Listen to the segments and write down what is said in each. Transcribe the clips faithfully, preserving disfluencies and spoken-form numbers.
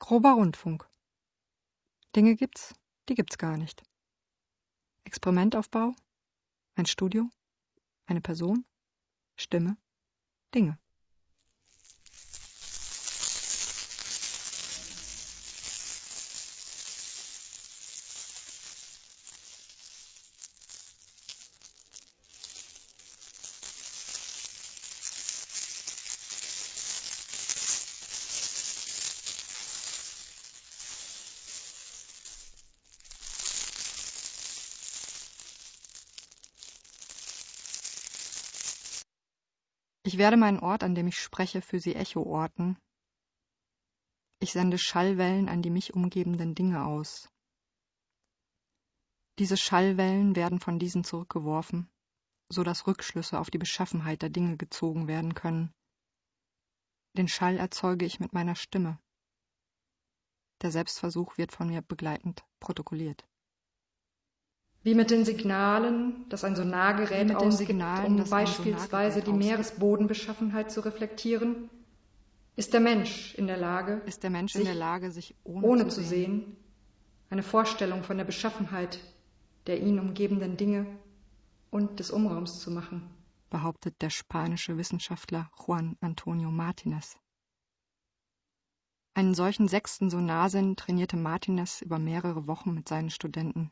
Grober Rundfunk. Dinge gibt's, die gibt's gar nicht. Experimentaufbau, ein Studio, eine Person, Stimme, Dinge. Ich werde meinen Ort, an dem ich spreche, für sie Echo orten. Ich sende Schallwellen an die mich umgebenden Dinge aus. Diese Schallwellen werden von diesen zurückgeworfen, so dass Rückschlüsse auf die Beschaffenheit der Dinge gezogen werden können. Den Schall erzeuge ich mit meiner Stimme. Der Selbstversuch wird von mir begleitend protokolliert. Wie mit den Signalen, das ein Sonargerät ausgibt, Signalen, um beispielsweise Sonargerät die Meeresbodenbeschaffenheit zu reflektieren, ist der Mensch in der Lage, ist der Mensch sich, in der Lage, sich ohne, ohne zu zu sehen, sehen, eine Vorstellung von der Beschaffenheit der ihn umgebenden Dinge und des Umraums zu machen, behauptet der spanische Wissenschaftler Juan Antonio Martínez. Einen solchen sechsten Sonarsinn trainierte Martínez über mehrere Wochen mit seinen Studenten.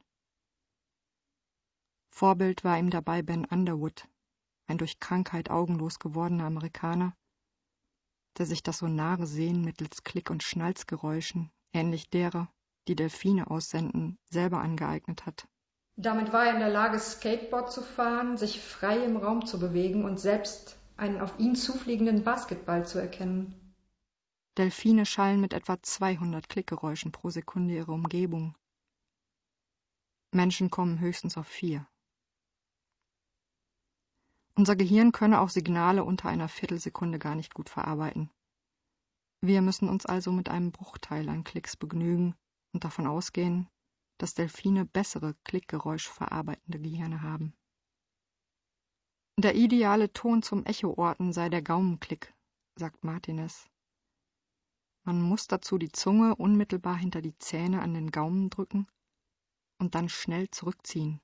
Vorbild war ihm dabei Ben Underwood, ein durch Krankheit augenlos gewordener Amerikaner, der sich das sonare Sehen mittels Klick- und Schnalzgeräuschen, ähnlich derer, die Delfine aussenden, selber angeeignet hat. Damit war er in der Lage, Skateboard zu fahren, sich frei im Raum zu bewegen und selbst einen auf ihn zufliegenden Basketball zu erkennen. Delfine schallen mit etwa zweihundert Klickgeräuschen pro Sekunde ihre Umgebung. Menschen kommen höchstens auf vier. Unser Gehirn könne auch Signale unter einer Viertelsekunde gar nicht gut verarbeiten. Wir müssen uns also mit einem Bruchteil an Klicks begnügen und davon ausgehen, dass Delfine bessere klickgeräuschverarbeitende Gehirne haben. Der ideale Ton zum Echoorten sei der Gaumenklick, sagt Martínez. Man muss dazu die Zunge unmittelbar hinter die Zähne an den Gaumen drücken und dann schnell zurückziehen.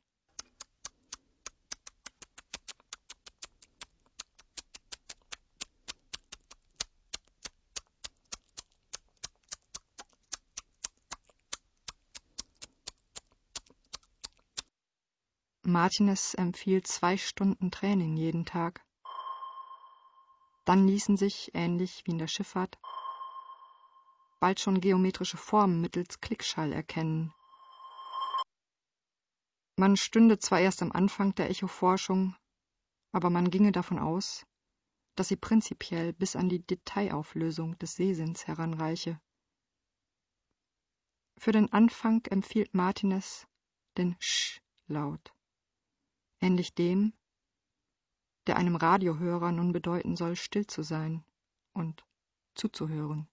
Martínez empfiehlt zwei Stunden Training jeden Tag. Dann ließen sich, ähnlich wie in der Schifffahrt, bald schon geometrische Formen mittels Klickschall erkennen. Man stünde zwar erst am Anfang der Echoforschung, aber man ginge davon aus, dass sie prinzipiell bis an die Detailauflösung des Sehsinns heranreiche. Für den Anfang empfiehlt Martínez den Sch-Laut, ähnlich dem, der einem Radiohörer nun bedeuten soll, still zu sein und zuzuhören.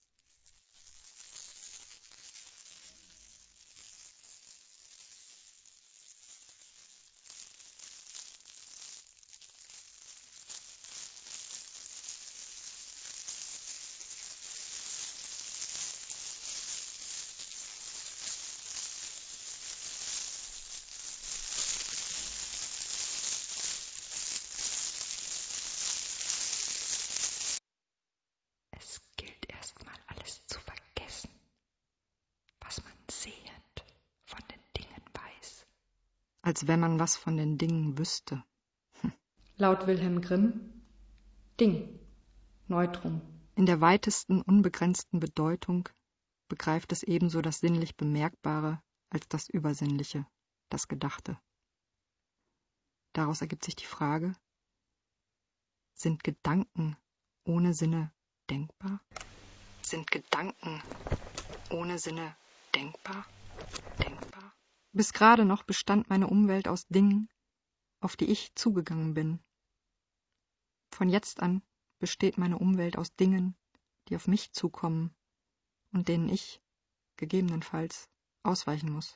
Es gilt erstmal alles zu vergessen, was man sehend von den Dingen weiß. Als wenn man was von den Dingen wüsste. Hm. Laut Wilhelm Grimm, Ding, Neutrum. In der weitesten, unbegrenzten Bedeutung begreift es ebenso das sinnlich Bemerkbare als das Übersinnliche, das Gedachte. Daraus ergibt sich die Frage: Sind Gedanken ohne Sinne denkbar? Sind Gedanken ohne Sinne denkbar? Denkbar? Bis gerade noch bestand meine Umwelt aus Dingen, auf die ich zugegangen bin. Von jetzt an besteht meine Umwelt aus Dingen, die auf mich zukommen und denen ich, gegebenenfalls, ausweichen muss.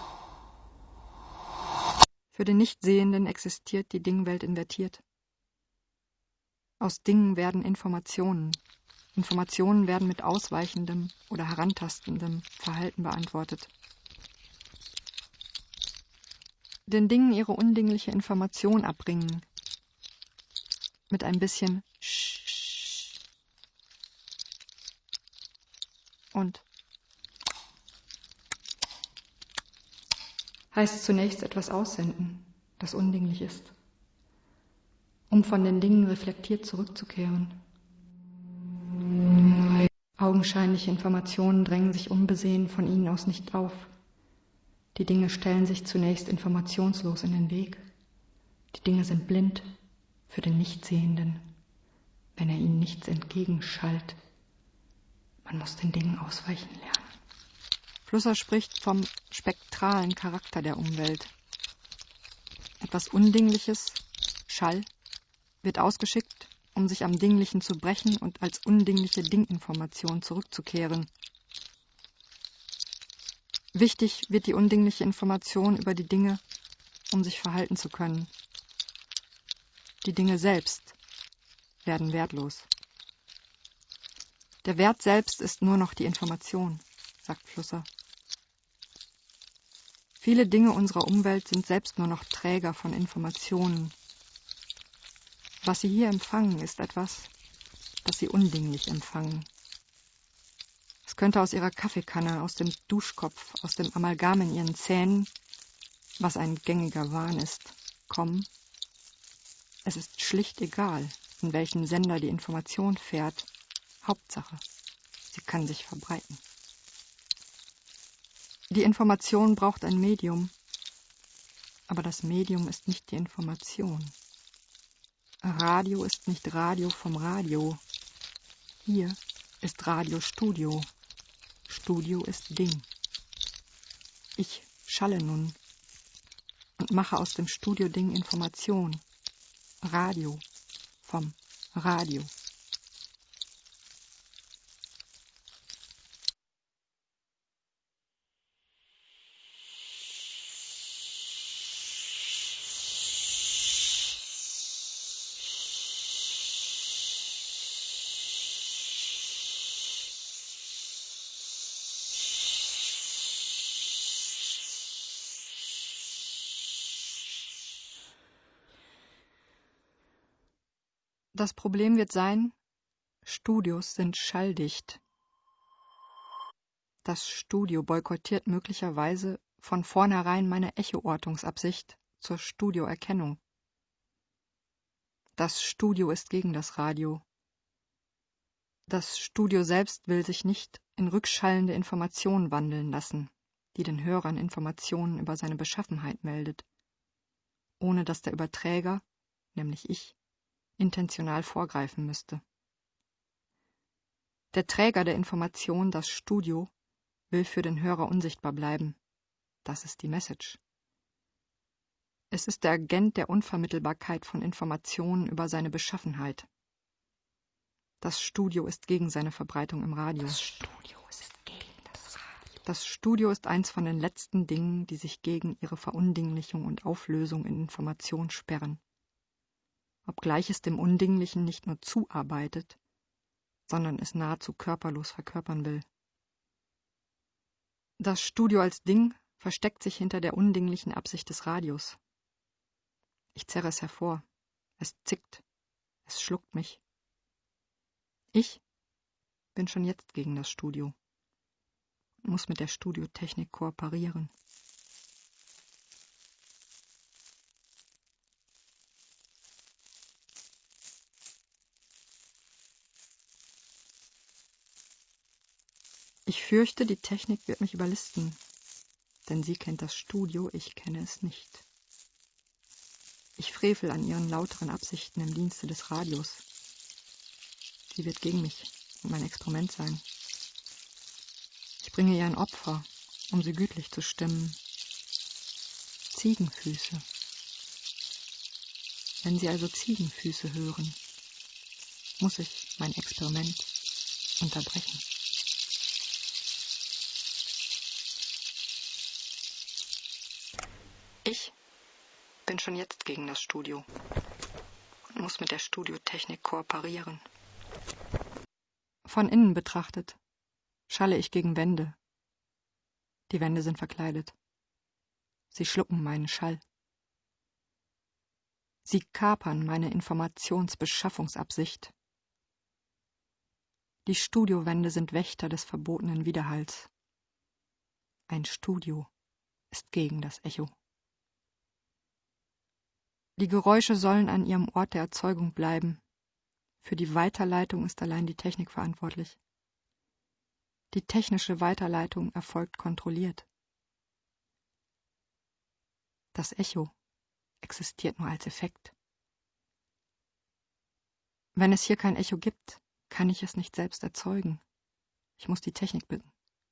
Für den Nichtsehenden existiert die Dingwelt invertiert. Aus Dingen werden Informationen, Informationen werden mit ausweichendem oder herantastendem Verhalten beantwortet. Den Dingen ihre undingliche Information abbringen. Mit ein bisschen Sch und heißt zunächst etwas aussenden, das undinglich ist, um von den Dingen reflektiert zurückzukehren. Augenscheinliche Informationen drängen sich unbesehen von ihnen aus nicht auf. Die Dinge stellen sich zunächst informationslos in den Weg. Die Dinge sind blind für den Nichtsehenden, wenn er ihnen nichts entgegenschallt. Man muss den Dingen ausweichen lernen. Flusser spricht vom spektralen Charakter der Umwelt. Etwas Undingliches, Schall, wird ausgeschickt, um sich am Dinglichen zu brechen und als undingliche Dinginformation zurückzukehren. Wichtig wird die undingliche Information über die Dinge, um sich verhalten zu können. Die Dinge selbst werden wertlos. Der Wert selbst ist nur noch die Information, sagt Flusser. Viele Dinge unserer Umwelt sind selbst nur noch Träger von Informationen. Was sie hier empfangen, ist etwas, das sie undinglich empfangen. Es könnte aus ihrer Kaffeekanne, aus dem Duschkopf, aus dem Amalgam in ihren Zähnen, was ein gängiger Wahn ist, kommen. Es ist schlicht egal, in welchen Sender die Information fährt. Hauptsache, sie kann sich verbreiten. Die Information braucht ein Medium, aber das Medium ist nicht die Information. Radio ist nicht Radio vom Radio. Hier ist Radio Studio. Studio ist Ding. Ich schalle nun und mache aus dem Studio-Ding Information. Radio vom Radio. Das Problem wird sein, Studios sind schalldicht. Das Studio boykottiert möglicherweise von vornherein meine Echoortungsabsicht zur Studioerkennung. Das Studio ist gegen das Radio. Das Studio selbst will sich nicht in rückschallende Information wandeln lassen, die den Hörern Informationen über seine Beschaffenheit meldet, ohne dass der Überträger, nämlich ich, intentional vorgreifen müsste. Der Träger der Information, das Studio, will für den Hörer unsichtbar bleiben. Das ist die Message. Es ist der Agent der Unvermittelbarkeit von Informationen über seine Beschaffenheit. Das Studio ist gegen seine Verbreitung im Radio. Das Studio ist gegen das Radio. Das Studio ist eins von den letzten Dingen, die sich gegen ihre Verundinglichung und Auflösung in Information sperren. Obgleich es dem Undinglichen nicht nur zuarbeitet, sondern es nahezu körperlos verkörpern will. Das Studio als Ding versteckt sich hinter der undinglichen Absicht des Radios. Ich zerre es hervor. Es zickt. Es schluckt mich. Ich bin schon jetzt gegen das Studio und muss mit der Studiotechnik kooperieren. Ich fürchte, die Technik wird mich überlisten, denn sie kennt das Studio, ich kenne es nicht. Ich frevel an ihren lauteren Absichten im Dienste des Radios. Sie wird gegen mich und mein Experiment sein. Ich bringe ihr ein Opfer, um sie gütlich zu stimmen. Ziegenfüße. Wenn Sie also Ziegenfüße hören, muss ich mein Experiment unterbrechen. Ich bin schon jetzt gegen das Studio und muss mit der Studiotechnik kooperieren. Von innen betrachtet schalle ich gegen Wände. Die Wände sind verkleidet. Sie schlucken meinen Schall. Sie kapern meine Informationsbeschaffungsabsicht. Die Studiowände sind Wächter des verbotenen Widerhalls. Ein Studio ist gegen das Echo. Die Geräusche sollen an ihrem Ort der Erzeugung bleiben. Für die Weiterleitung ist allein die Technik verantwortlich. Die technische Weiterleitung erfolgt kontrolliert. Das Echo existiert nur als Effekt. Wenn es hier kein Echo gibt, kann ich es nicht selbst erzeugen. Ich muss die Technik bitten.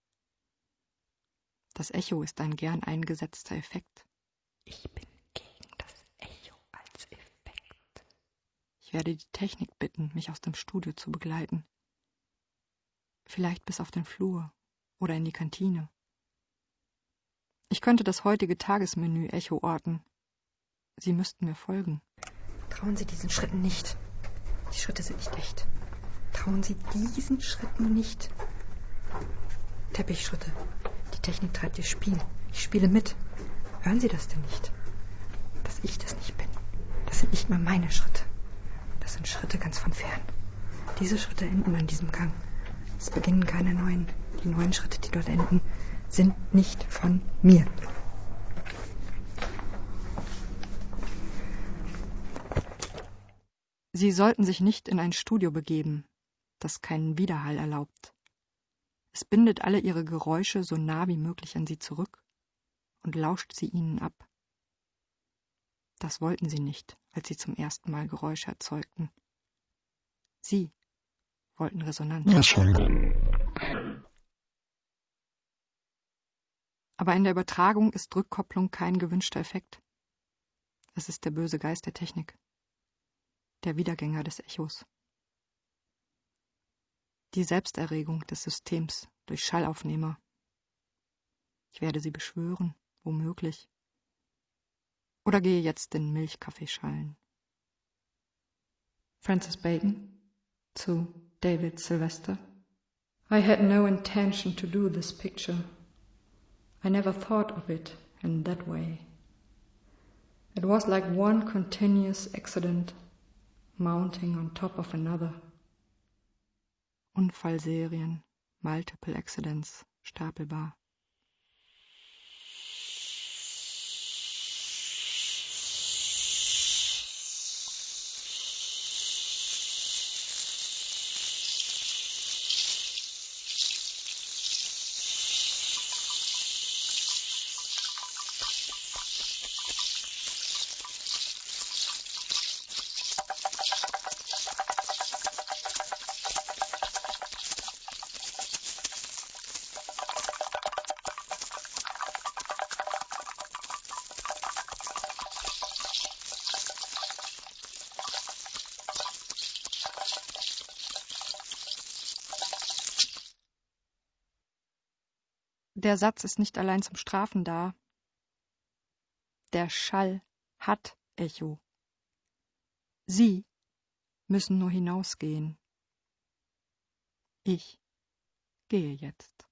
Das Echo ist ein gern eingesetzter Effekt. Ich bin gegen das Echo als Effekt. Ich werde die Technik bitten, mich aus dem Studio zu begleiten. Vielleicht bis auf den Flur oder in die Kantine. Ich könnte das heutige Tagesmenü Echo orten. Sie müssten mir folgen. Trauen Sie diesen Schritten nicht. Die Schritte sind nicht echt. Trauen Sie diesen Schritten nicht. Teppichschritte. Die Technik treibt ihr Spiel. Ich spiele mit. Hören Sie das denn nicht? Dass ich das nicht bin. Das sind nicht mal meine Schritte. Das sind Schritte ganz von fern. Diese Schritte enden an diesem Gang. Es beginnen keine neuen. Die neuen Schritte, die dort enden, sind nicht von mir. Sie sollten sich nicht in ein Studio begeben, das keinen Widerhall erlaubt. Es bindet alle ihre Geräusche so nah wie möglich an sie zurück und lauscht sie ihnen ab. Das wollten sie nicht, als sie zum ersten Mal Geräusche erzeugten. Sie wollten Resonanz. Aber in der Übertragung ist Rückkopplung kein gewünschter Effekt. Es ist der böse Geist der Technik, der Wiedergänger des Echos. Die Selbsterregung des Systems durch Schallaufnehmer. Ich werde sie beschwören, womöglich. Oder gehe jetzt in Milchkaffee schallen. Francis Bacon zu David Sylvester. I had no intention to do this picture. I never thought of it in that way. It was like one continuous accident mounting on top of another. Unfallserien, Multiple Accidents, stapelbar. Der Satz ist nicht allein zum Strafen da. Der Schall hat Echo. Sie müssen nur hinausgehen. Ich gehe jetzt.